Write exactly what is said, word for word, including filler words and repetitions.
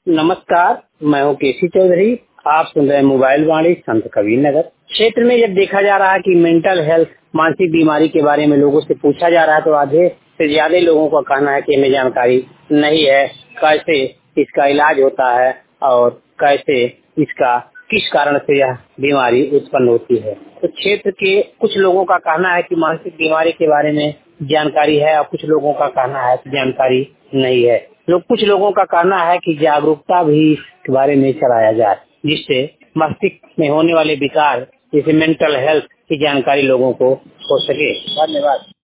नमस्कार, मैं हूँ केसी चौधरी। आप सुन रहे हैं मोबाइल वाणी संत कबीर नगर। क्षेत्र में जब देखा जा रहा है कि मेंटल हेल्थ मानसिक बीमारी के बारे में लोगों से पूछा जा रहा है तो आधे से ज्यादा लोगों का कहना है कि हमें जानकारी नहीं है कैसे इसका इलाज होता है और कैसे इसका किस कारण से यह बीमारी उत्पन्न होती है। तो क्षेत्र के कुछ लोगों का कहना है कि मानसिक बीमारी के बारे में जानकारी है और कुछ लोगों का कहना है कि जानकारी नहीं है। लोग कुछ लोगों का कहना है कि जागरूकता भी इसके बारे में चलाया जाए जिससे मस्तिष्क में होने वाले विकार जैसे मेंटल हेल्थ की जानकारी लोगों को हो सके। धन्यवाद।